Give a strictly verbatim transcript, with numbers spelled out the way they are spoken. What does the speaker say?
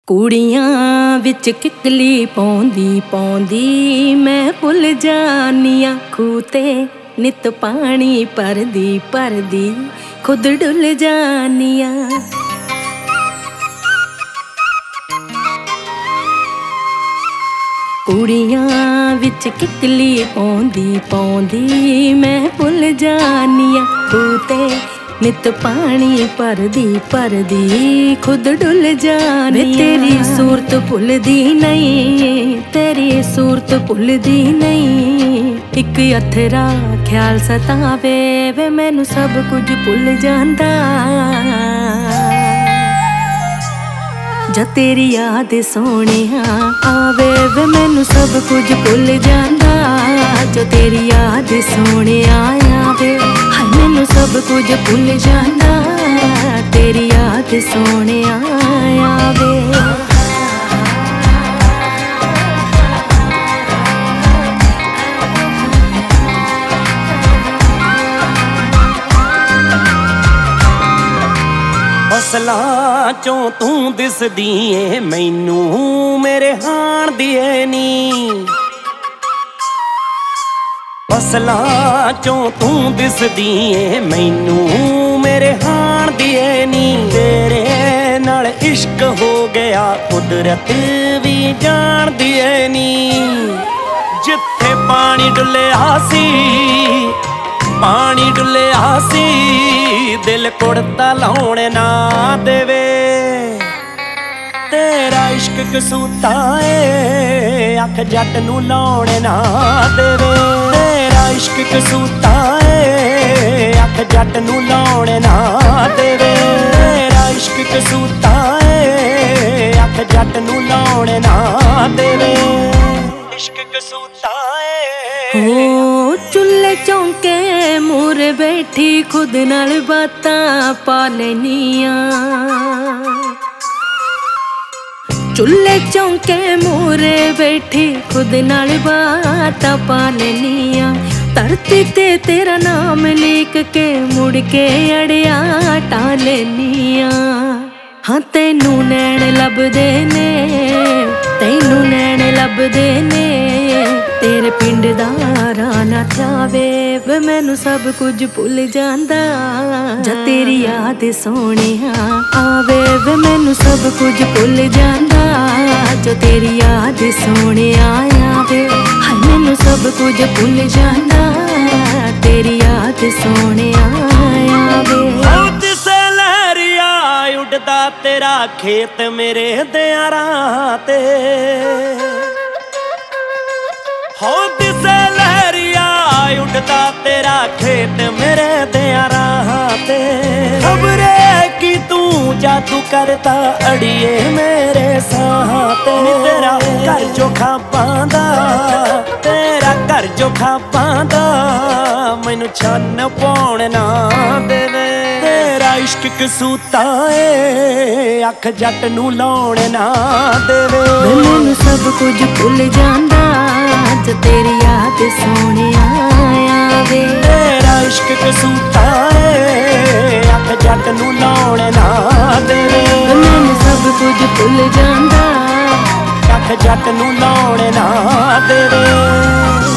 ਕੁੜੀਆਂ ਵਿੱਚ ਕਿੱਕਲੀ ਪਾਉਂਦੀ ਪਾਉਂਦੀ ਮੈਂ ਭੁੱਲ ਜਾਨੀਆਂ ਖੂਹ ਤੇ ਨਿਤ ਪਾਣੀ ਭਰਦੀ ਭਰਦੀ ਖੁਦ ਡੁੱਲ ਜਾਨੀਆਂ। ਕੁੜੀਆਂ ਵਿੱਚ ਕਿੱਕਲੀ ਪਾਉਂਦੀ ਪਾਉਂਦੀ ਮੈਂ ਭੁੱਲ ਜਾਨੀਆਂ ਖੂਹ ਤੇ ਨਿਤ ਪਾਣੀ ਭਰਦੀ ਭਰਦੀ ਖੁਦ ਡੁੱਲ ਜਾਨੀ। ਤੇਰੀ ਸੂਰਤ ਭੁੱਲਦੀ ਨਹੀਂ, ਤੇਰੀ ਸੂਰਤ ਭੁੱਲਦੀ ਨਹੀਂ। ਇੱਕ ਅਥਰਾ ਖਿਆਲ ਸਤਾਵੇ ਵੇ ਮੈਨੂੰ ਸਭ ਕੁਝ ਭੁੱਲ ਜਾਂਦਾ। ਜਦ ਤੇਰੀ ਯਾਦ ਸੋਹਣਿਆ ਆਵੇ ਵੇ ਮੈਨੂੰ ਸਭ ਕੁਝ ਭੁੱਲ ਜਾਂਦਾ। ਜੋ ਤੇਰੀ ਯਾਦ ਸੋਹਣਿਆ ਆਵੇ ਹਾਏ ਮੈਨੂੰ ਸਭ ਕੁਝ ਭੁੱਲ ਜਾਂਦਾ। ਤੇਰੀ ਯਾਦ ਸੋਹਣਿਆ ਆਵੇ। ਫਸਲਾਂ ਚੋਂ ਤੂੰ ਦਿਸਦੀ ਏ ਮੈਨੂੰ ਮੇਰੇ ਹਾਣ ਦੀ ਏ ਨੀ। ਫਸਲਾਂ ਚੋਂ ਤੂੰ ਦਿਸਦੀ ਏ ਮੈਨੂੰ ਮੇਰੇ ਹਾਣ ਦੀ ਏ ਨੀ। ਤੇਰੇ ਨਾਲ ਇਸ਼ਕ ਹੋ ਗਿਆ ਕੁਦਰਤ ਵੀ ਜਾਣਦੀ ਏ ਨੀ। ਜਿੱਥੇ ਪਾਣੀ ਡੁੱਲਿਆ ਸੀ ਪਾਣੀ ਡੁੱਲਿਆ ਸੀ ਦਿਲ ਕੁੜਤਾ ਲਾਉਣ ਨਾ ਦੇਵੇ। ਤੇਰਾ ਇਸ਼ਕ ਕਸੂਤਾ ਏ ਅੱਖ ਜੱਟ ਨੂੰ ਲਾਉਣ ਨਾ ਦੇਵੇ। ਤੇਰਾ ਇਸ਼ਕ ਕਸੂਤਾ ਏ ਅੱਖ ਜੱਟ ਨੂੰ ਲਾਉਣ ਨਾ ਦੇਵੇ। ਤੇਰਾ ਇਸ਼ਕ ਕਸੂਤਾ ਏ ਅੱਖ ਜੱਟ ਨੂੰ ਲਾਉਣ ਨਾ ਦੇਵੇ। ਇਸ਼ਕ ਕਸੂਤਾ ਹੋ ਚੁੱਲ੍ਹੇ ਚੌਂਕੇ ਮੂਹਰੇ ਬੈਠੀ ਖੁਦ ਨਾਲ ਬਾਤਾਂ ਪਾ ਲੈਨੀਆਂ। ਚੁੱਲ੍ਹੇ ਚੌਂਕੇ ਮੂਹਰੇ ਬੈਠੀ ਖੁਦ ਨਾਲ ਬਾਤਾਂ ਪਾ ਲੈਨੀਆਂ। ਧਰਤੀ ਤੇ ਤੇਰਾ ਨਾਮ ਲਿਖ ਕੇ ਮੁੜ ਕੇ ਅੜਿਆ ਟਾ ਲੈਨੀਆਂ। ਹਾਂ ਤੈਨੂੰ ਨੈਣ ਲੱਭਦੇ ਨੇ, ਤੈਨੂੰ ਨੈਣ ਲੱਭਦੇ ਨੇ। ਤੇਰੇ ਪਿੰਡ ਦਾ ਰਾਹ ਨਾ ਥਾਵੇ ਵੇ ਮੈਨੂੰ ਸਭ ਕੁਝ ਭੁੱਲ ਜਾਂਦਾ। ਜਦ ਤੇਰੀ ਯਾਦ ਸੋਹਣਿਆ ਆਵੇ ਵੇ ਮੈਨੂੰ ਸਭ ਕੁਝ ਭੁੱਲ ਜਾਂਦਾ। ਜੋ ਤੇਰੀ ਯਾਦ ਸੋਹਣਿਆ ਆਵੇ ਹਾਏ ਮੈਨੂੰ ਸਭ ਕੁਝ ਭੁੱਲ ਜਾਂਦਾ। ਤੇਰੀ ਯਾਦ ਸੋਹਣਿਆ ਆਵੇ। ਉੱਡਦਾ ਤੇਰਾ ਖੇਤ ਮੇਰੇ ਦਿਆਰਾਂ ਤੇ ਹੋ ਦਿਸੇ ਲਹਿਰੀਆ ਉੱਡਦਾ ਤੇਰਾ ਖੇਤ ਮੇਰੇ ਦਿਆਰਾਂ ਤੇ। ਖਬਰੇ ਕੀ ਤੂੰ ਜਾਦੂ ਕਰਦਾ ਅੜੀਏ ਮੇਰੇ ਸਾਹਾਂ ਤੇ। ਤੇਰਾ ਘਰ ਜੋ ਖਾਬਾਂ ਦਾ ਤੇਰਾ ਘਰ ਜੋ ਖਾਬਾਂ ਦਾ ਮੈਨੂੰ ਛੰਨ ਪਾਉਣ ਨਾ ਦੇਵੇ। ਤੇਰਾ ਇਸ਼ਕ ਕਸੂਤਾ ਏ ਅੱਖ ਜੱਟ ਨੂੰ ਲਾਉਣ ਨਾ ਦੇਵੇ। ਮੈਨੂੰ ਸਭ ਕੁਝ ਭੁੱਲ ਜਾਂਦਾ ਜੋ ਤੇਰੀ ਯਾਦ ਸੋਹਣਿਆ ਆਵੇ। ਤੇਰਾ ਇਸ਼ਕ ਕਸੂਤਾ ਏ ਅੱਖ ਜੱਟ ਨੂੰ ਲਾਉਣ ਨਾ ਦੇਵੇ। ਮੈਨੂੰ ਸਭ ਕੁਝ ਭੁੱਲ ਜਾਂਦਾ ਅੱਖ ਜੱਟ ਨੂੰ ਲਾਉਣ ਨਾ ਦੇਵੇ।